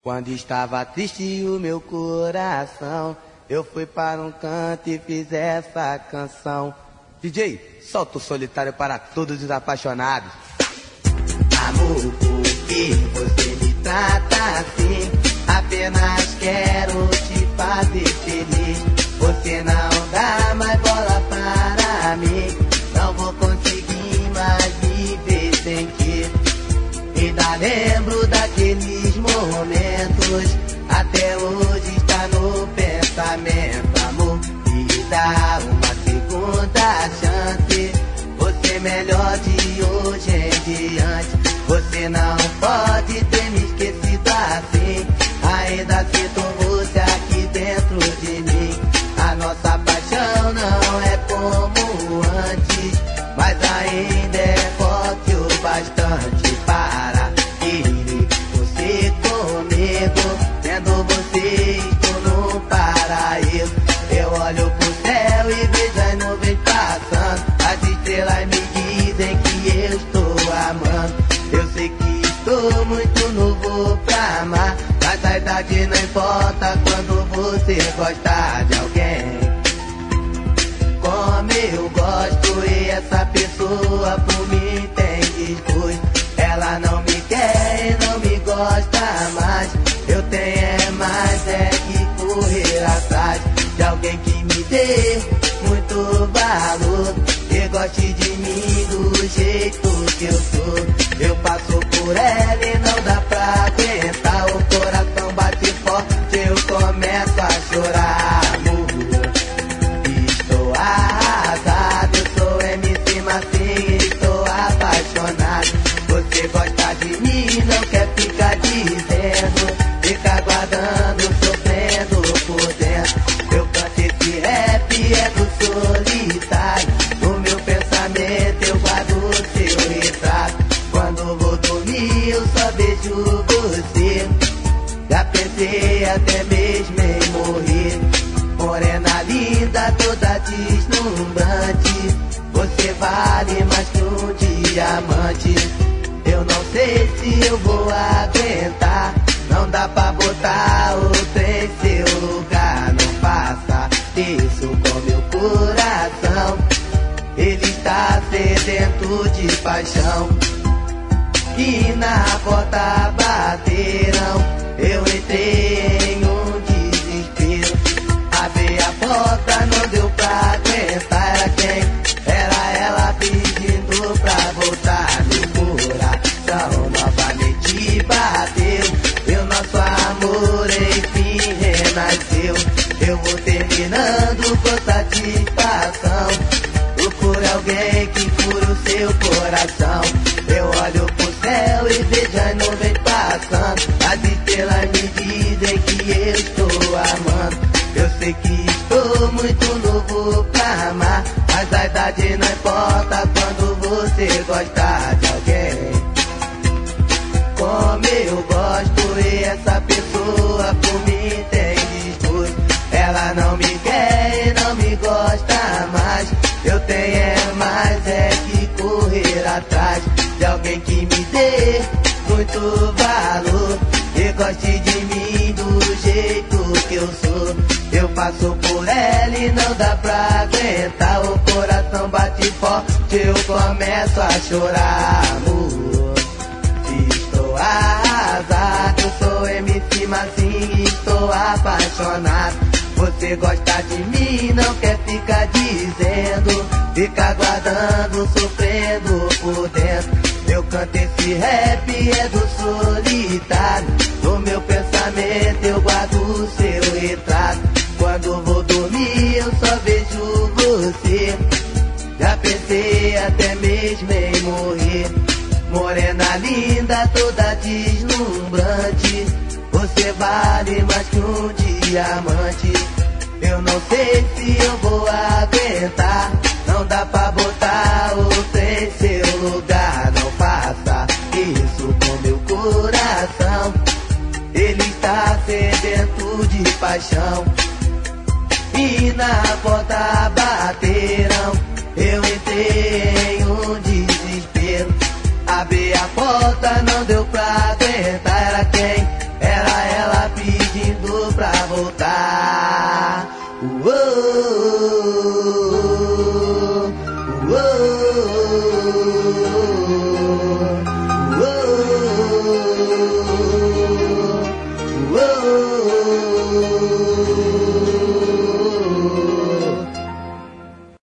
Quando estava triste o meu coração, eu fui para um canto e fiz essa canção. DJ, solta o solitário para todos os apaixonados. Amor, por que você me trata assim? Apenas quero te fazer feliz. Você não dá mais bola para mim. Não vou conseguir mais viver sem ti. Ainda lembro daqueles momentos, até hoje está no pensamento. Amor, me dá uma segunda chance. Você melhor de hoje em diante. Você não pode ter me esquecido assim. Ainda sinto você aqui dentro de mim. A nossa paixão não é como antes, mas ainda é forte o bastante para querer você comigo. Vendo você estou num paraíso. Eu olho pro céu e vejo as nuvens passando. As estrelas me dizem que eu estou amando. Eu sei que estou muito novo pra amar, mas a idade não importa quando você gosta de alguém como eu gosto. E essa pessoa por mim tem desgosto. Ela não me quer e não me gosta mais. Eu tenho mais é que correr atrás de alguém que me dê muito valor, que goste de mim do jeito que eu sou. Eu passo por ela e não dá pra aguentar. O coração bate forte, eu começo a chorar. Amor, estou arrasado. Eu sou MC Massinho, estou apaixonado. Você gosta de mim, não quer ficar dizendo. Fica aguardando, sofrendo por dentro. Eu canto esse rap, é do solitário. No meu pensamento eu guardo o seu retrato. Quando vou dormir eu só vejo você. Já pensei até mesmo em morrer. Morena linda, toda deslumbrante. Você vale mais que um diamante. Eu não sei se eu vou aguentar. Não dá pra botar outra em seu lugar. Não faça isso com meu coração. Ele está sedento de paixão. E na porta bateram. Eu entrei em um desespero. Abri a porta, não deu pra aguentar. Era quem? Era ela pedindo pra voltar. Meu coração novamente bateu. E o nosso amor enfim renasceu. Eu vou terminando com satisfação. Procure alguém que cure o seu coração. Eu olho pro céu e vejo as nuvens passando. As estrelas me dizem que eu estou amando. Eu sei que estou muito novo pra amar, mas a idade não importa quando você gosta de alguém como eu gosto. E essa pessoa por mim tem desgosto. Ela não me quer e não me gosta mais. Eu tenho mais é que correr atrás de alguém que me dê muito valor, que goste de mim do jeito que eu sou. Eu passo por ela e não dá pra aguentar. O coração bate forte, eu começo a chorar. Amor, estou arrasado. Eu sou MC Massinho, estou apaixonado. Você gosta de mim, não quer ficar dizendo. Fica aguardando, sofrendo por dentro. Eu canto esse rap, é do solitário. No meu pensamento eu guardo o seu retrato. Quando vou dormir eu só vejo você. Já pensei até mesmo em morrer. Morena linda, toda deslumbrante. Você vale mais que um diamante. Eu não sei se eu vou aguentar. Não dá pra botar outra em seu lugar. Não faça isso com meu coração. Ele está sedento de paixão. E na porta bateram. Eu entrei em um desespero. Abri a porta, não deu pra aguentar. Era quem? Era ela Whoa.